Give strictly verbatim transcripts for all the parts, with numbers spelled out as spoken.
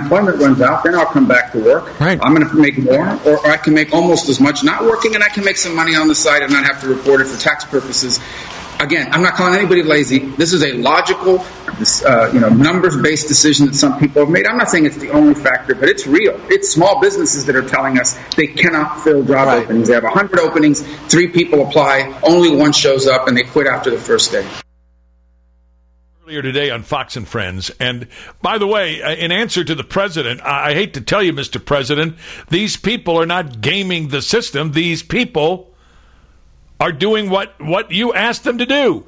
unemployment runs out, then I'll come back to work. Right. I'm going to make more, or, or I can make almost as much not working, and I can make some money on the side and not have to report it for tax purposes. Again, I'm not calling anybody lazy. This is a logical, uh, you know, numbers-based decision that some people have made. I'm not saying it's the only factor, but it's real. It's small businesses that are telling us they cannot fill job right. openings. They have one hundred openings, three people apply, only one shows up, and they quit after the first day. Earlier today on Fox and Friends, and by the way, in answer to the president, I hate to tell you, Mister President, these people are not gaming the system. These people are doing what, what you asked them to do.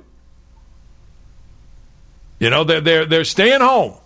You know, they're, they're, they're staying home.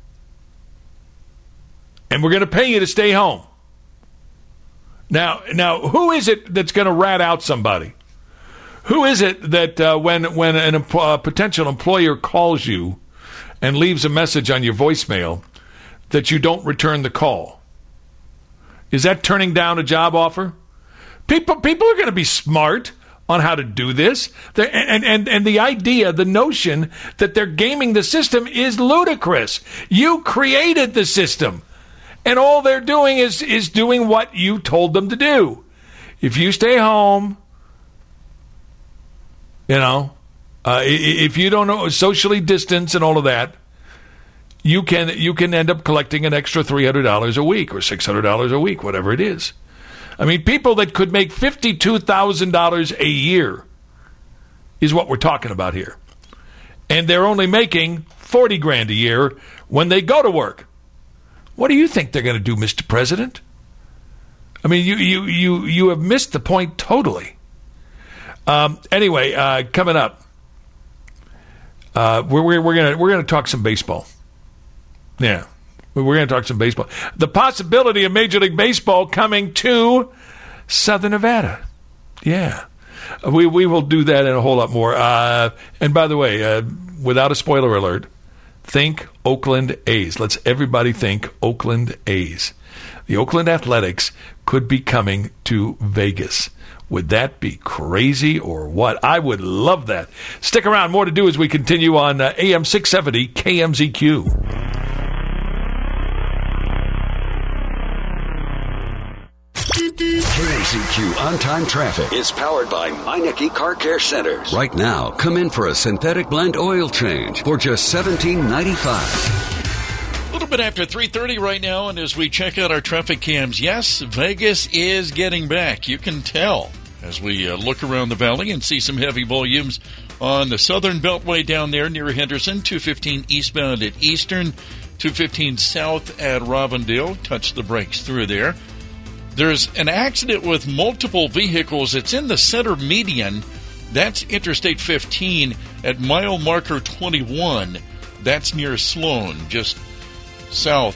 And we're going to pay you to stay home. Now, now, who is it that's going to rat out somebody? Who is it that uh, when, when an, a uh, potential employer calls you and leaves a message on your voicemail that you don't return the call? Is that turning down a job offer? People, people are going to be smart on how to do this. And, and, and the idea, the notion that they're gaming the system is ludicrous. You created the system. And all they're doing is, is doing what you told them to do. If you stay home, you know, uh, if you don't know, socially distance and all of that, you can you can end up collecting an extra three hundred dollars a week or six hundred dollars a week, whatever it is. I mean, people that could make fifty-two thousand dollars a year is what we're talking about here. And they're only making forty grand a year when they go to work. What do you think they're going to do, Mister President? I mean, you you you, you have missed the point totally. Um, anyway, uh, coming up, uh, we're we're, we're gonna we're gonna talk some baseball. Yeah. We're going to talk some baseball. The possibility of Major League Baseball coming to Southern Nevada. Yeah. We we will do that and a whole lot more. Uh, and by the way, uh, without a spoiler alert, think Oakland A's. Let's everybody think Oakland A's. The Oakland Athletics could be coming to Vegas. Would that be crazy or what? I would love that. Stick around. More to do as we continue on uh, A M six seventy K M Z Q. K M Z Q On-Time Traffic is powered by Meineke Car Care Centers. Right now, come in for a synthetic blend oil change for just seventeen ninety-five. A little bit after three thirty right now, and as we check out our traffic cams, yes, Vegas is getting back. You can tell as we uh, look around the valley and see some heavy volumes on the southern beltway down there near Henderson, two fifteen eastbound at Eastern, two fifteen south at Robindale. Touch the brakes through there. There's an accident with multiple vehicles. It's in the center median. That's Interstate fifteen at mile marker twenty-one. That's near Sloan, just south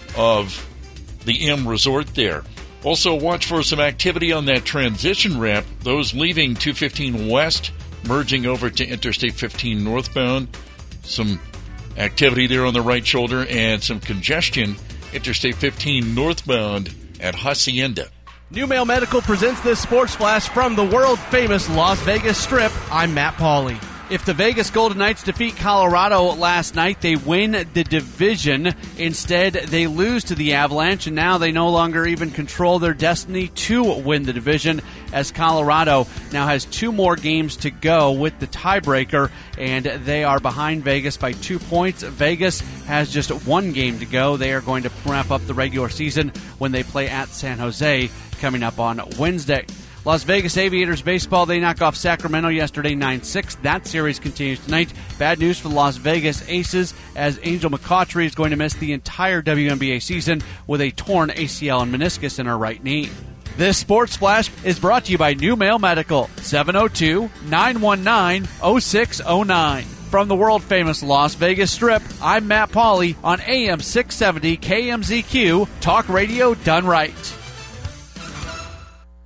of the M Resort there. Also, watch for some activity on that transition ramp. Those leaving two fifteen west, merging over to Interstate fifteen northbound. Some activity there on the right shoulder and some congestion. Interstate fifteen northbound at Hacienda. New Mail Medical presents this sports flash from the world-famous Las Vegas Strip. I'm Matt Pauley. If the Vegas Golden Knights defeat Colorado last night, they win the division. Instead, they lose to the Avalanche, and now they no longer even control their destiny to win the division, as Colorado now has two more games to go with the tiebreaker, and they are behind Vegas by two points. Vegas has just one game to go. They are going to wrap up the regular season when they play at San Jose coming up on Wednesday. Las Vegas Aviators baseball, they knock off Sacramento yesterday nine six. That series continues tonight. Bad news for the Las Vegas Aces, as Angel McCautry is going to miss the entire W N B A season with a torn A C L and meniscus in her right knee. This Sports Flash is brought to you by New Mail Medical, seven oh two, nine one nine, oh six oh nine. From the world-famous Las Vegas Strip, I'm Matt Pauley on A M six seventy K M Z Q, Talk Radio Done Right.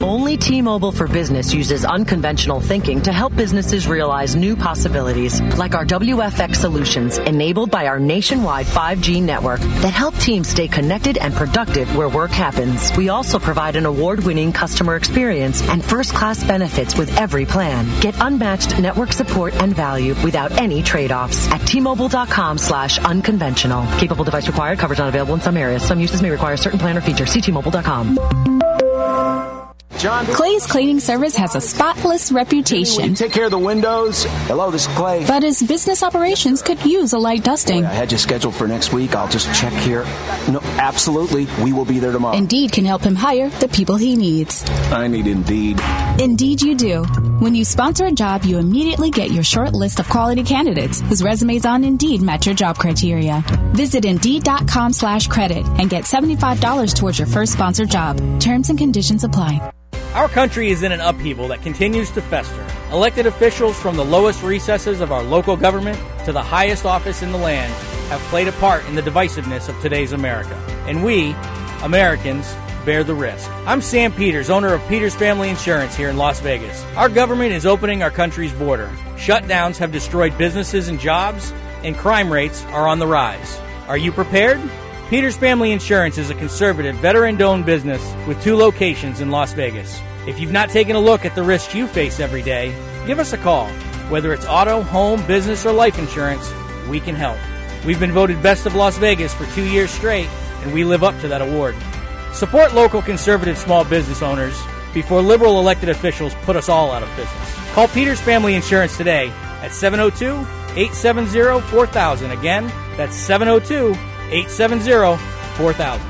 Only T-Mobile for Business uses unconventional thinking to help businesses realize new possibilities, like our W F X solutions enabled by our nationwide five G network that help teams stay connected and productive where work happens. We also provide an award-winning customer experience and first-class benefits with every plan. Get unmatched network support and value without any trade-offs at T-Mobile.com slash unconventional. Capable device required. Coverage not available in some areas. Some uses may require certain plan or features. See T Mobile dot com. John, Clay's Cleaning Service has a spotless reputation. You take care of the windows. Hello, this is Clay. But his business operations could use a light dusting. Boy, I had you scheduled for next week. I'll just check here. No, absolutely. We will be there tomorrow. Indeed can help him hire the people he needs. I need Indeed. Indeed you do. When you sponsor a job, you immediately get your short list of quality candidates whose resumes on Indeed match your job criteria. Visit Indeed.com slash credit and get seventy-five dollars towards your first sponsored job. Terms and conditions apply. Our country is in an upheaval that continues to fester. Elected officials from the lowest recesses of our local government to the highest office in the land have played a part in the divisiveness of today's America. And we, Americans, bear the risk. I'm Sam Peters, owner of Peters Family Insurance here in Las Vegas. Our government is opening our country's border. Shutdowns have destroyed businesses and jobs, and crime rates are on the rise. Are you prepared? Peters Family Insurance is a conservative, veteran-owned business with two locations in Las Vegas. If you've not taken a look at the risks you face every day, give us a call. Whether it's auto, home, business, or life insurance, we can help. We've been voted Best of Las Vegas for two years straight, and we live up to that award. Support local conservative small business owners before liberal elected officials put us all out of business. Call Peters Family Insurance today at seven oh two, eight seven oh, four thousand. Again, that's seven oh two, eight seven oh, four thousand.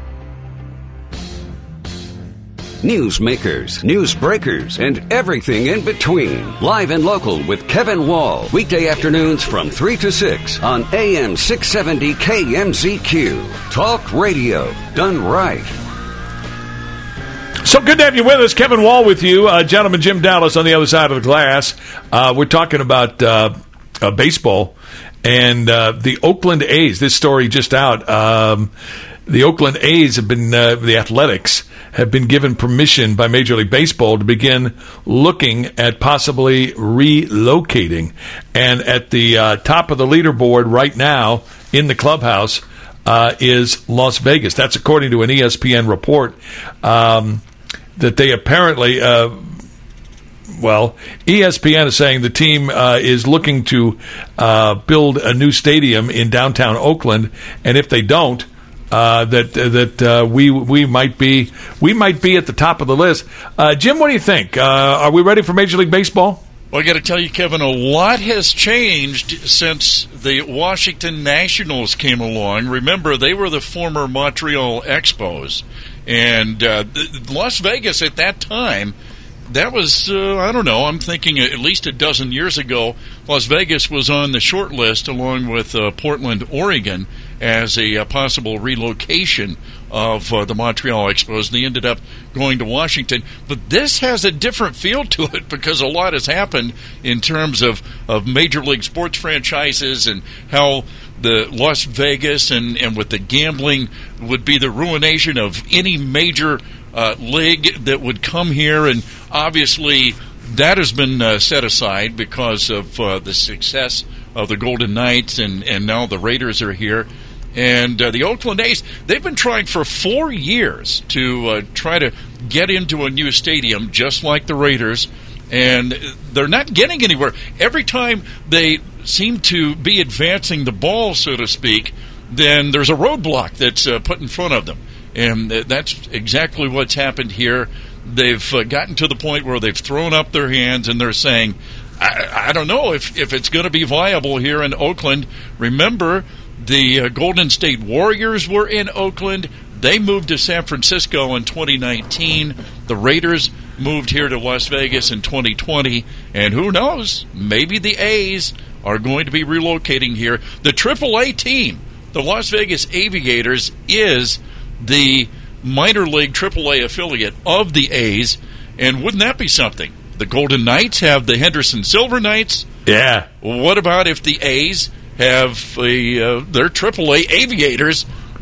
Newsmakers, news breakers, and everything in between. Live and local with Kevin Wall. Weekday afternoons from three to six on A M six seventy K M Z Q. Talk radio done right. So good to have you with us. Kevin Wall with you. Uh, gentleman Jim Dallas on the other side of the glass. Uh, we're talking about uh, uh, baseball and uh, the Oakland A's. This story just out. Um, the Oakland A's have been, uh, the Athletics, have been given permission by Major League Baseball to begin looking at possibly relocating. And at the uh, top of the leaderboard right now in the clubhouse uh, is Las Vegas. That's according to an E S P N report um, that they apparently... Uh, Well, E S P N is saying the team uh, is looking to uh, build a new stadium in downtown Oakland, and if they don't, uh, that that uh, we we might be we might be at the top of the list. Uh, Jim, what do you think? Uh, are we ready for Major League Baseball? Well, I got to tell you, Kevin, a lot has changed since the Washington Nationals came along. Remember, they were the former Montreal Expos, and uh, Las Vegas at that time. That was, uh, I don't know, I'm thinking at least a dozen years ago, Las Vegas was on the short list along with uh, Portland, Oregon, as a uh, possible relocation of uh, the Montreal Expos. They ended up going to Washington. But this has a different feel to it because a lot has happened in terms of, of Major League sports franchises and how the Las Vegas and, and with the gambling would be the ruination of any major Uh, league that would come here, and obviously that has been uh, set aside because of uh, the success of the Golden Knights, and, and now the Raiders are here. And uh, the Oakland A's, they've been trying for four years to uh, try to get into a new stadium, just like the Raiders, and they're not getting anywhere. Every time they seem to be advancing the ball, so to speak, then there's a roadblock that's uh, put in front of them. And that's exactly what's happened here. They've uh, gotten to the point where they've thrown up their hands and they're saying, I, I don't know if, if it's going to be viable here in Oakland. Remember, the uh, Golden State Warriors were in Oakland. They moved to San Francisco in twenty nineteen. The Raiders moved here to Las Vegas in twenty twenty. And who knows, maybe the A's are going to be relocating here. The triple A team, the Las Vegas Aviators, is the minor league triple A affiliate of the A's, and wouldn't that be something? The Golden Knights have the Henderson Silver Knights. Yeah. What about if the A's have a, uh, their triple A Aviators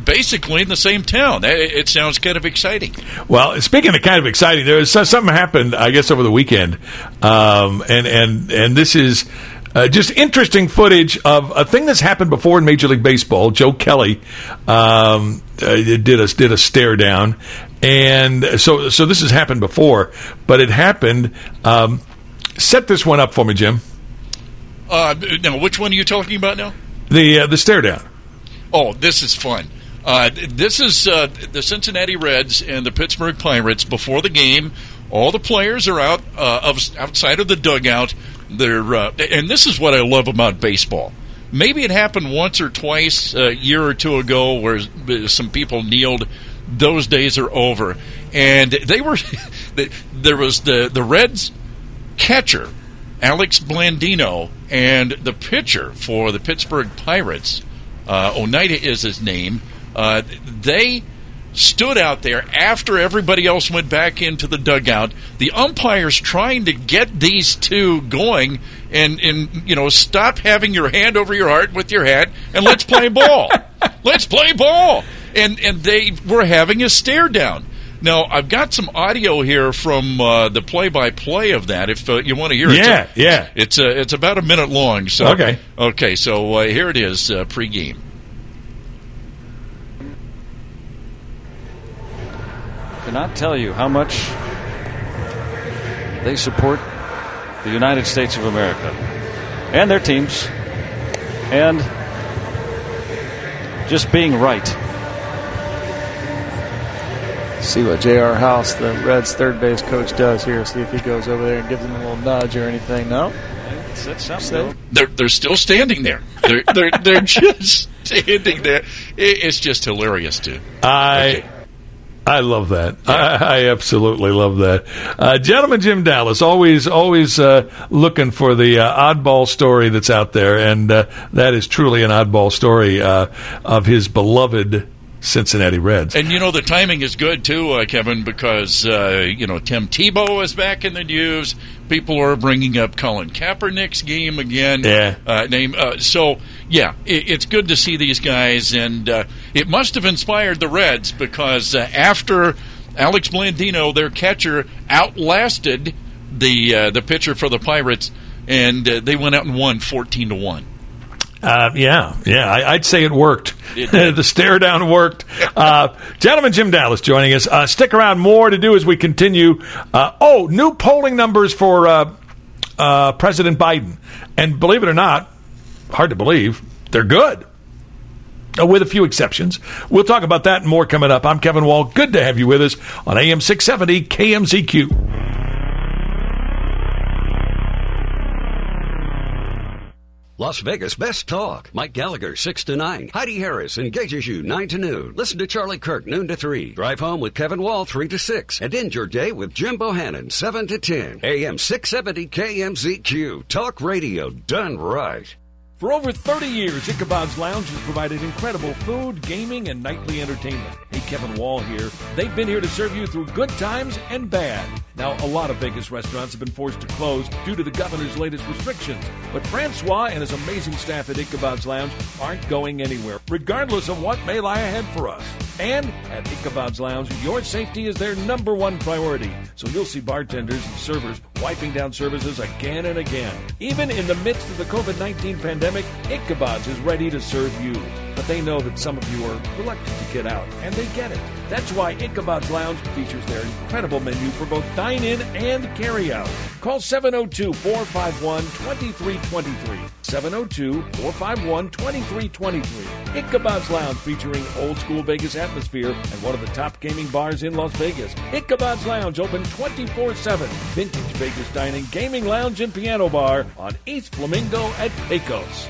basically in the same town. It, it sounds kind of exciting. Well, speaking of kind of exciting, there was something happened, I guess, over the weekend, um, and and and this is. Uh, just interesting footage of a thing that's happened before in Major League Baseball. Joe Kelly um, uh, did a did a stare down, and so so this has happened before, but it happened. Um, set this one up for me, Jim. Uh, now, which one are you talking about now? The uh, the stare down. Oh, this is fun. Uh, this is uh, the Cincinnati Reds and the Pittsburgh Pirates before the game. All the players are out uh, of, outside of the dugout. They're, uh, and this is what I love about baseball. Maybe it happened once or twice a year or two ago where some people kneeled. Those days are over. And they were there was the, the Reds catcher, Alex Blandino, and the pitcher for the Pittsburgh Pirates, uh, Oneida is his name. Uh, they stood out there after everybody else went back into the dugout. The umpire's trying to get these two going and, and you know, stop having your hand over your heart with your hat and let's play ball. Let's play ball. And and they were having a stare down. Now, I've got some audio here from uh, the play-by-play of that if uh, you want to hear it. Yeah, it's a, yeah. It's, a, it's about a minute long. So, okay. Okay, so uh, here it is uh, pregame. Cannot tell you how much they support the United States of America and their teams and just being right. See what J R. House, the Reds' third base coach, does here. See if he goes over there and gives him a little nudge or anything. No? That's something. They're, they're still standing there. They're, they're, they're just standing there. It's just hilarious, too. I... Okay. I love that. Yeah. I, I absolutely love that. Uh, gentleman Jim Dallas, always always uh, looking for the uh, oddball story that's out there, and uh, that is truly an oddball story uh, of his beloved Cincinnati Reds. And, you know, the timing is good, too, uh, Kevin, because, uh, you know, Tim Tebow is back in the news. People are bringing up Colin Kaepernick's game again. Yeah. Uh, name. Uh, so, yeah, it, it's good to see these guys. And uh, it must have inspired the Reds because uh, after Alex Blandino, their catcher, outlasted the uh, the pitcher for the Pirates, and uh, they went out and won fourteen to one. Uh, yeah, yeah, I, I'd say it worked. It the stare down worked. Uh, gentleman Jim Dallas joining us. Uh, stick around, more to do as we continue. Uh, oh, new polling numbers for uh, uh, President Biden. And believe it or not, hard to believe, they're good. Uh, with a few exceptions. We'll talk about that and more coming up. I'm Kevin Wall. Good to have you with us on A M six seventy K M Z Q. Las Vegas Best Talk. Mike Gallagher, six to nine. Heidi Harris engages you, nine to noon. Listen to Charlie Kirk, noon to three. Drive home with Kevin Wall, three to six. And end your day with Jim Bohannon, seven to ten. A M six seventy K M Z Q. Talk radio done right. For over thirty years, Ichabod's Lounge has provided incredible food, gaming, and nightly entertainment. Hey, Kevin Wall here. They've been here to serve you through good times and bad. Now, a lot of Vegas restaurants have been forced to close due to the governor's latest restrictions. But Francois and his amazing staff at Ichabod's Lounge aren't going anywhere, regardless of what may lie ahead for us. And at Ichabod's Lounge, your safety is their number one priority. So you'll see bartenders and servers wiping down services again and again. Even in the midst of the covid nineteen pandemic, Ichabod's is ready to serve you. But they know that some of you are reluctant to get out, and they get it. That's why Ichabod's Lounge features their incredible menu for both dine-in and carry-out. Call seven oh two, four five one, two three two three. seven oh two, four five one, two three two three. Ichabod's Lounge, featuring old-school Vegas atmosphere and one of the top gaming bars in Las Vegas. Ichabod's Lounge, open twenty-four seven. Vintage Vegas dining, gaming lounge, and piano bar on East Flamingo at Pecos.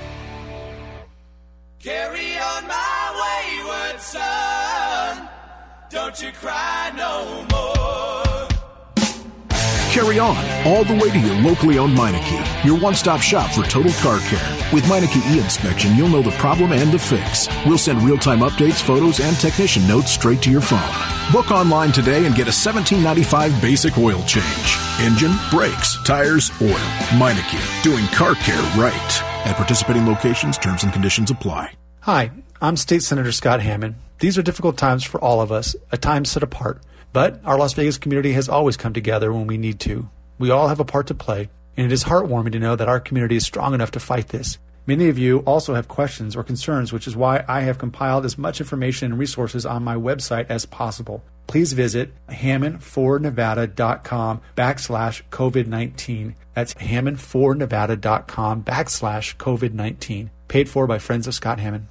Carry on my wayward son, don't you cry no more. Carry on, all the way to your locally owned Meineke, your one-stop shop for total car care. With Meineke e-inspection, you'll know the problem and the fix. We'll send real-time updates, photos, and technician notes straight to your phone. Book online today and get a seventeen ninety-five basic oil change. Engine, brakes, tires, oil. Meineke, doing car care right. At participating locations, terms and conditions apply. Hi, I'm State Senator Scott Hammond, These are difficult times for all of us, a time set apart. But our Las Vegas community has always come together when we need to. We all have a part to play, and it is heartwarming to know that our community is strong enough to fight this. Many of you also have questions or concerns, which is why I have compiled as much information and resources on my website as possible. Please visit hammond for nevada dot com backslash COVID nineteen. That's hammond for nevada dot com backslash COVID nineteen. Paid for by Friends of Scott Hammond.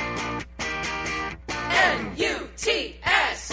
N U T S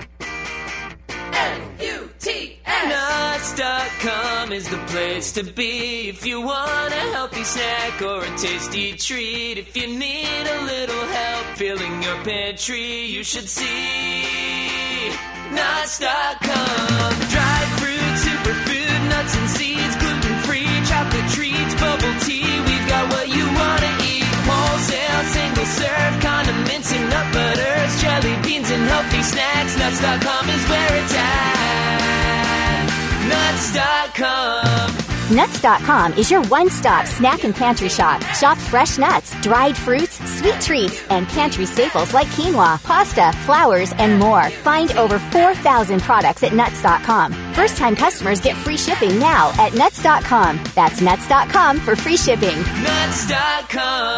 N U T S Nuts dot com is the place to be if you want a healthy snack or a tasty treat. If you need a little help filling your pantry, you should see Nuts dot com. Dried fruit, superfood, nuts and seeds, gluten-free, chocolate treats, bubble tea. We've got what you want to eat. Wholesale, single serve, condiments and nut butters, jelly beans and healthy snacks. Nuts dot com is where it's at. Nuts dot com. Nuts dot com is your one-stop snack and pantry shop. Shop fresh nuts, dried fruits, sweet treats, and pantry staples like quinoa, pasta, flours, and more. Find over four thousand products at nuts dot com. First-time customers get free shipping now at nuts dot com. That's nuts dot com for free shipping. Nuts dot com.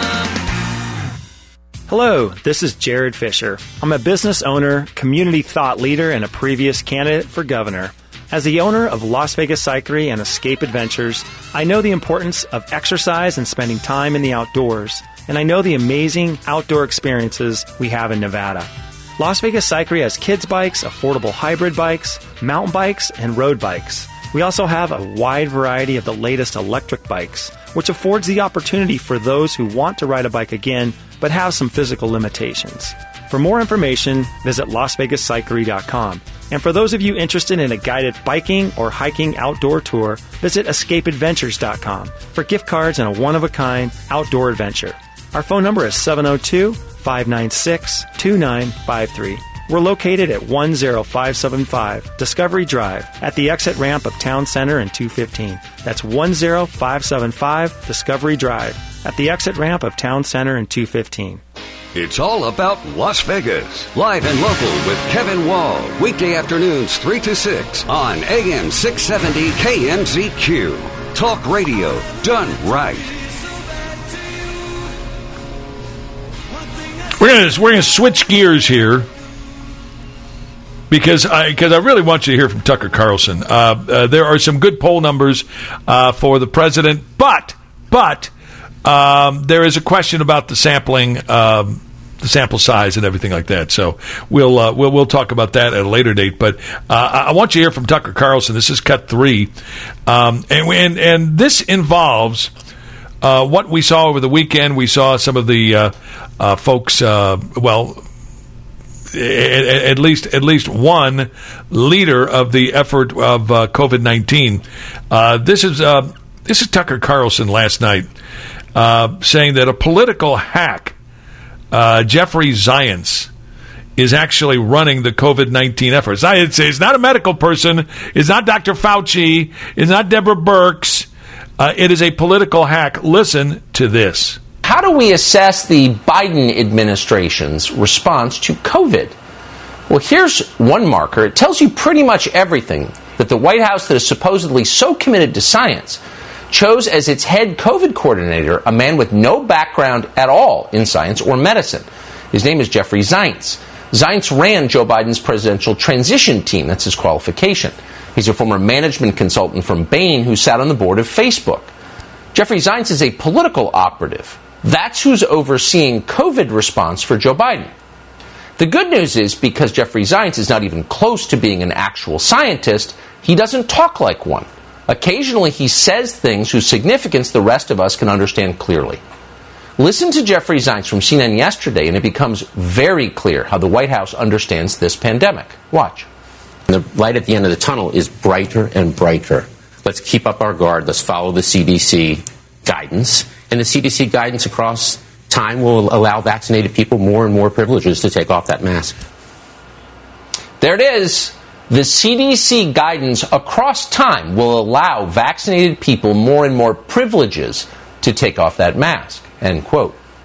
Hello, this is Jared Fisher. I'm a business owner, community thought leader, and a previous candidate for governor. As the owner of Las Vegas Cyclery and Escape Adventures, I know the importance of exercise and spending time in the outdoors, and I know the amazing outdoor experiences we have in Nevada. Las Vegas Cyclery has kids bikes, affordable hybrid bikes, mountain bikes, and road bikes. We also have a wide variety of the latest electric bikes, which affords the opportunity for those who want to ride a bike again but have some physical limitations. For more information, visit las vegas cyclery dot com. And for those of you interested in a guided biking or hiking outdoor tour, visit escape adventures dot com for gift cards and a one-of-a-kind outdoor adventure. Our phone number is seven oh two, five nine six, two nine five three. We're located at one oh five seven five Discovery Drive at the exit ramp of Town Center and two fifteen. That's one oh five seven five Discovery Drive at the exit ramp of Town Center and two fifteen. It's all about Las Vegas. Live and local with Kevin Wall. Weekday afternoons three to six on A M six seventy K M Z Q. Talk radio done right. We're going we're gonna switch gears here because I, because I really want you to hear from Tucker Carlson. Uh, uh, there are some good poll numbers uh, for the president, but, but, Um, there is a question about the sampling, um, the sample size, and everything like that. So we'll uh, we'll we'll talk about that at a later date. But uh, I want you to hear from Tucker Carlson. This is cut three, um, and and and this involves uh, what we saw over the weekend. We saw some of the uh, uh, folks. Uh, well. At, at least, at least one leader of the effort of uh, COVID nineteen. Uh, this is uh, this is Tucker Carlson last night. Uh, saying that a political hack, uh, Jeffrey Zients, is actually running the COVID nineteen efforts. I would say it's not a medical person. It's not Doctor Fauci. It's not Deborah Birx. Uh, it is a political hack. Listen to this. How do we assess the Biden administration's response to COVID? Well, here's one marker. It tells you pretty much everything that the White House that is supposedly so committed to science chose as its head COVID coordinator a man with no background at all in science or medicine. His name is Jeffrey Zients. Zients ran Joe Biden's presidential transition team. That's his qualification. He's a former management consultant from Bain who sat on the board of Facebook. Jeffrey Zients is a political operative. That's who's overseeing COVID response for Joe Biden. The good news is, because Jeffrey Zients is not even close to being an actual scientist, he doesn't talk like one. Occasionally, he says things whose significance the rest of us can understand clearly. Listen to Jeffrey Zients from C N N yesterday, and it becomes very clear how the White House understands this pandemic. Watch. The light at the end of the tunnel is brighter and brighter. Let's keep up our guard. Let's follow the C D C guidance. And the C D C guidance across time will allow vaccinated people more and more privileges to take off that mask. There it is. The C D C guidance across time will allow vaccinated people more and more privileges to take off that mask, end quote.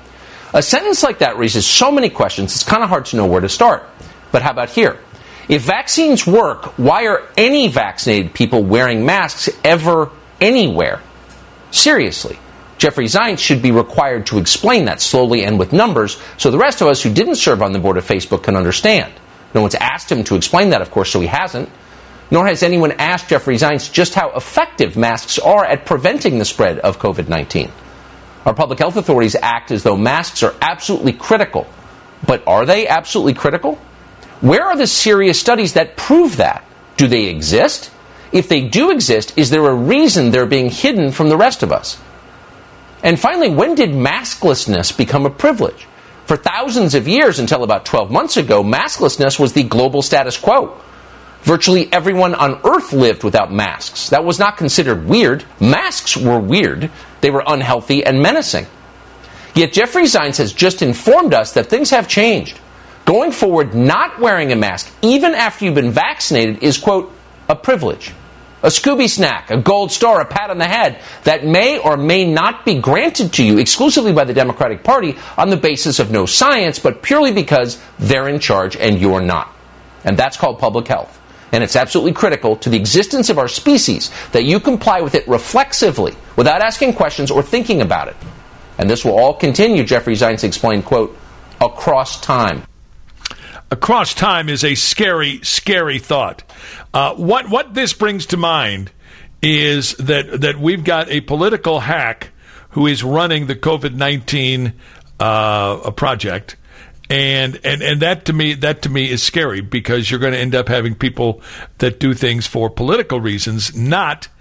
A sentence like that raises so many questions, it's kind of hard to know where to start. But how about here? If vaccines work, why are any vaccinated people wearing masks ever anywhere? Seriously. Jeffrey Zients should be required to explain that slowly and with numbers so the rest of us who didn't serve on the board of Facebook can understand. No one's asked him to explain that, of course, so he hasn't. Nor has anyone asked Jeffrey Zients just how effective masks are at preventing the spread of covid nineteen. Our public health authorities act as though masks are absolutely critical. But are they absolutely critical? Where are the serious studies that prove that? Do they exist? If they do exist, is there a reason they're being hidden from the rest of us? And finally, when did masklessness become a privilege? For thousands of years, until about twelve months ago, masklessness was the global status quo. Virtually everyone on Earth lived without masks. That was not considered weird. Masks were weird. They were unhealthy and menacing. Yet Jeffrey Zients has just informed us that things have changed. Going forward, not wearing a mask, even after you've been vaccinated, is, quote, a privilege. A Scooby snack, a gold star, a pat on the head that may or may not be granted to you exclusively by the Democratic Party on the basis of no science, but purely because they're in charge and you're not. And that's called public health. And it's absolutely critical to the existence of our species that you comply with it reflexively, without asking questions or thinking about it. And this will all continue, Jeffrey Zients explained, quote, across time. Across time is a scary, scary thought. Uh, what what this brings to mind is that that we've got a political hack who is running the covid nineteen uh, project, and and and that to me that to me is scary, because you're going to end up having people that do things for political reasons, not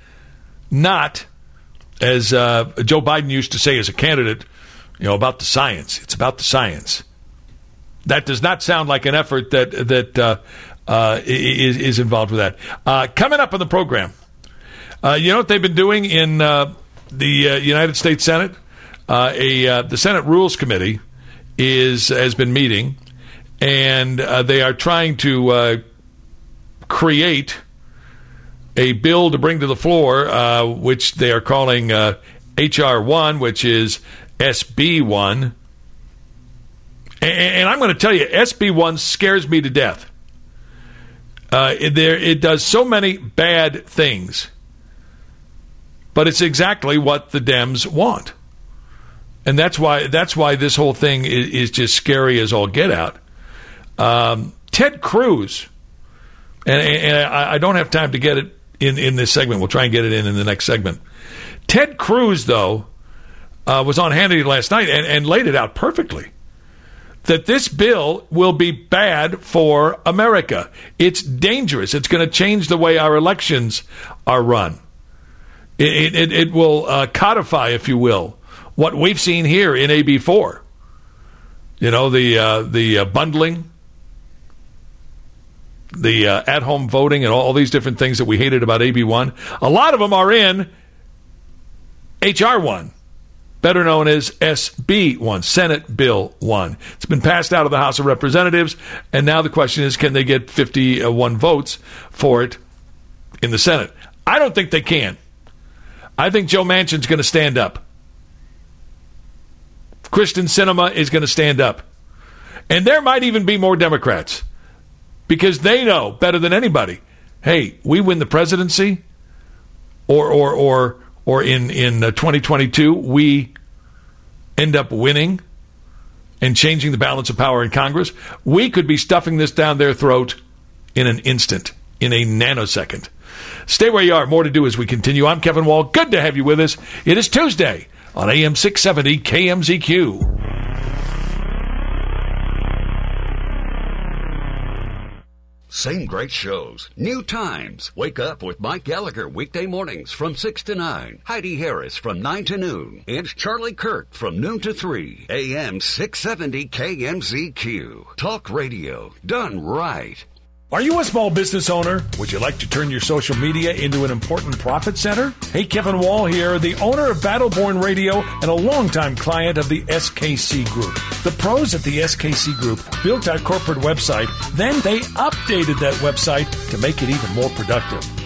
not as uh, Joe Biden used to say as a candidate, you know, about the science. It's about the science. That does not sound like an effort that that uh, uh, is, is involved with that. Uh, coming up on the program, uh, you know what they've been doing in uh, the uh, United States Senate? Uh, a uh, the Senate Rules Committee is has been meeting, and uh, they are trying to uh, create a bill to bring to the floor, uh, which they are calling uh, H R one, which is S B one. And I'm going to tell you, S B one scares me to death. Uh, it, there, it does so many bad things, but it's exactly what the Dems want, and that's why that's why this whole thing is, is just scary as all get out. Um, Ted Cruz, and, and I, I don't have time to get it in, in this segment. We'll try and get it in in the next segment. Ted Cruz, though, uh, was on Hannity last night and, and laid it out perfectly. That this bill will be bad for America. It's dangerous. It's going to change the way our elections are run. It, it, it will uh, codify, if you will, what we've seen here in A B four. You know, the uh, the uh, bundling, the uh, at-home voting, and all these different things that we hated about A B one. A lot of them are in H R one. Better known as S B one, Senate Bill one. It's been passed out of the House of Representatives, and now the question is, can they get fifty-one votes for it in the Senate? I don't think they can. I think Joe Manchin's going to stand up. Kristen Sinema is going to stand up. And there might even be more Democrats, because they know better than anybody, hey, we win the presidency, or or or or in, in uh, twenty twenty-two, we end up winning and changing the balance of power in Congress, we could be stuffing this down their throat in an instant, in a nanosecond. Stay where you are. More to do as we continue. I'm Kevin Wall. Good to have you with us. It is Tuesday on A M six seventy K M Z Q. Same great shows, new times. Wake up with Mike Gallagher weekday mornings from six to nine. Heidi Harris from nine to noon. And Charlie Kirk from noon to three. A M six seventy K M Z Q. Talk radio done right. Are you a small business owner? Would you like to turn your social media into an important profit center? Hey, Kevin Wall here, the owner of Battleborn Radio and a longtime client of the S K C Group. The pros at the S K C Group built our corporate website, then they updated that website to make it even more productive.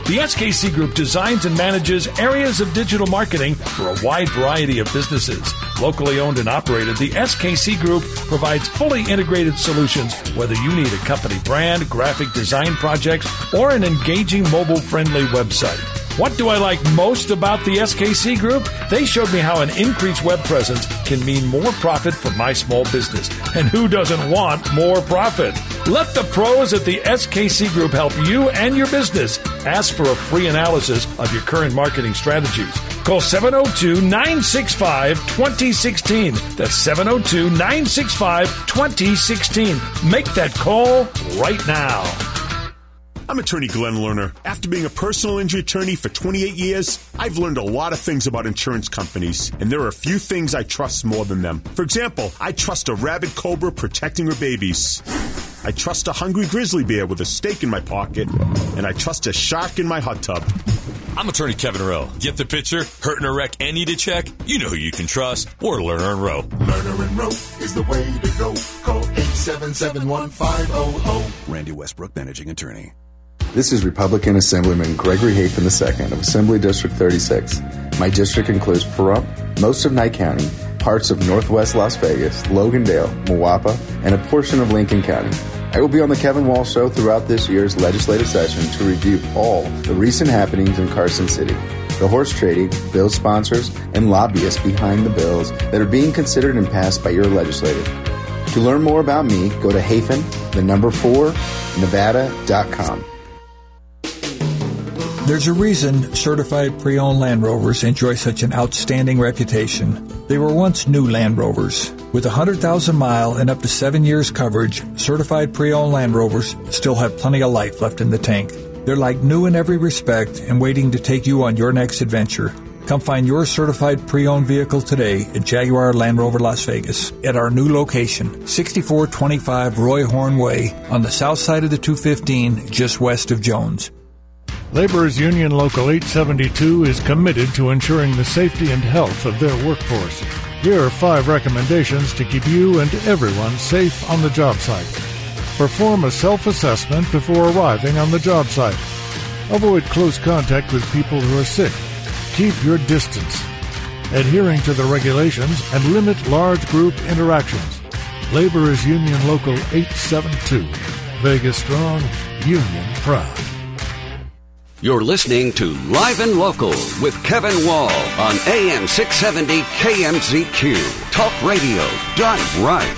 The S K C Group designs and manages areas of digital marketing for a wide variety of businesses. Locally owned and operated, the S K C Group provides fully integrated solutions, whether you need a company brand, graphic design projects, or an engaging mobile-friendly website. What do I like most about the S K C Group? They showed me how an increased web presence can mean more profit for my small business. And who doesn't want more profit? Let the pros at the S K C Group help you and your business. Ask for a free analysis of your current marketing strategies. Call seven oh two, nine six five, two oh one six. That's seven oh two, nine six five, two oh one six. Make that call right now. I'm attorney Glenn Lerner. After being a personal injury attorney for twenty-eight years, I've learned a lot of things about insurance companies, and there are a few things I trust more than them. For example, I trust a rabid cobra protecting her babies. I trust a hungry grizzly bear with a steak in my pocket, and I trust a shark in my hot tub. I'm attorney Kevin Rowe. Get the picture? Hurt in a wreck and need a check? You know who you can trust. We're Lerner and Rowe. Lerner and Rowe is the way to go. Call eight seven seven, one five zero zero. Randy Westbrook, managing attorney. This is Republican Assemblyman Gregory Hafen the second of Assembly District thirty-six. My district includes Pahrump, most of Nye County, parts of northwest Las Vegas, Logandale, Moapa, and a portion of Lincoln County. I will be on the Kevin Wall Show throughout this year's legislative session to review all the recent happenings in Carson City, the horse trading, bill sponsors, and lobbyists behind the bills that are being considered and passed by your legislature. To learn more about me, go to Hafen, the number four, Nevada dot com. There's a reason certified pre-owned Land Rovers enjoy such an outstanding reputation. They were once new Land Rovers. With one hundred thousand mile and up to seven years coverage, certified pre-owned Land Rovers still have plenty of life left in the tank. They're like new in every respect and waiting to take you on your next adventure. Come find your certified pre-owned vehicle today at Jaguar Land Rover Las Vegas at our new location, sixty-four twenty-five Roy Horn Way on the south side of the two fifteen, just west of Jones. Laborers Union Local eight seventy-two is committed to ensuring the safety and health of their workforce. Here are five recommendations to keep you and everyone safe on the job site. Perform a self-assessment before arriving on the job site. Avoid close contact with people who are sick. Keep your distance. Adhering to the regulations and limit large group interactions. Laborers Union Local eight seventy-two. Vegas strong, union proud. You're listening to Live and Local with Kevin Wall on A M six seventy K M Z Q. Talk radio done right.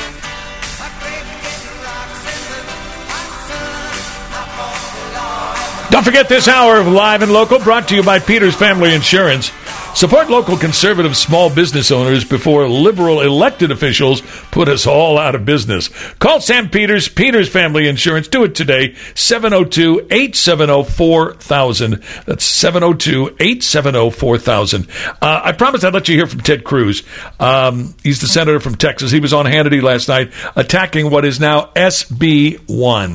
Don't forget this hour of Live and Local brought to you by Peters Family Insurance. Support local conservative small business owners before liberal elected officials put us all out of business. Call Sam Peters, Peters Family Insurance. Do it today, seven oh two, eight seven oh, four thousand. That's seven oh two, eight seven oh, four thousand. Uh, I promised I'd let you hear from Ted Cruz. Um, he's the senator from Texas. He was on Hannity last night attacking what is now S B one.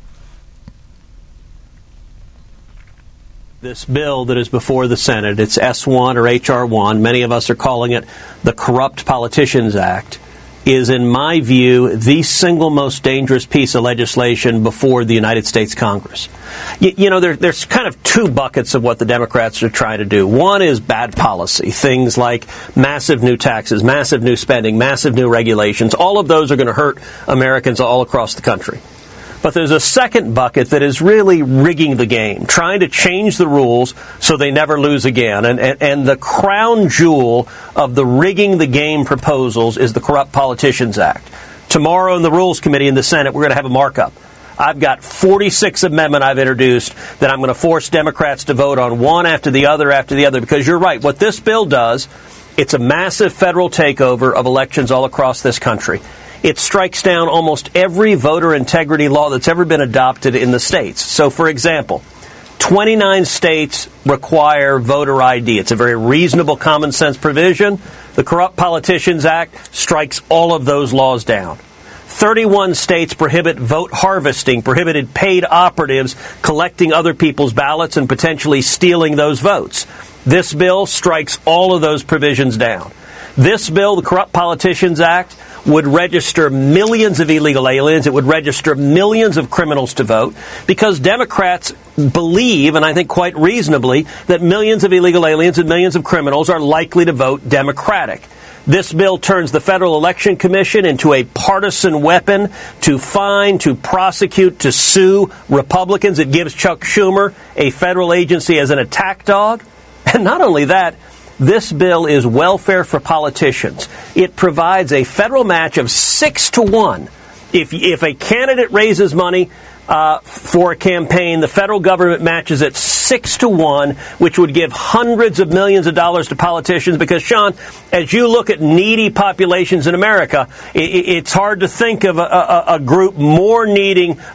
This bill that is before the Senate, it's S one or H R one, many of us are calling it the Corrupt Politicians Act, is, in my view, the single most dangerous piece of legislation before the United States Congress. You, you know, there, there's kind of two buckets of what the Democrats are trying to do. One is bad policy, things like massive new taxes, massive new spending, massive new regulations. All of those are going to hurt Americans all across the country. But there's a second bucket that is really rigging the game, trying to change the rules so they never lose again. And, and, and the crown jewel of the rigging the game proposals is the Corrupt Politicians Act. Tomorrow in the Rules Committee in the Senate, we're going to have a markup. I've got forty-six amendments I've introduced that I'm going to force Democrats to vote on one after the other after the other. Because you're right, what this bill does, it's a massive federal takeover of elections all across this country. It strikes down almost every voter integrity law that's ever been adopted in the states. So, for example, twenty-nine states require voter I D. It's a very reasonable common sense provision. The Corrupt Politicians Act strikes all of those laws down. thirty-one states prohibit vote harvesting, prohibited paid operatives collecting other people's ballots and potentially stealing those votes. This bill strikes all of those provisions down. This bill, the Corrupt Politicians Act, would register millions of illegal aliens. It would register millions of criminals to vote because Democrats believe, and I think quite reasonably, that millions of illegal aliens and millions of criminals are likely to vote Democratic. This bill turns the Federal Election Commission into a partisan weapon to fine, to prosecute, to sue Republicans. It gives Chuck Schumer a federal agency as an attack dog. And not only that, this bill is welfare for politicians. It provides a federal match of six to one. If, if a candidate raises money uh, for a campaign, the federal government matches it six to one, which would give hundreds of millions of dollars to politicians. Because, Sean, as you look at needy populations in America, it, it's hard to think of a, a, a group more needing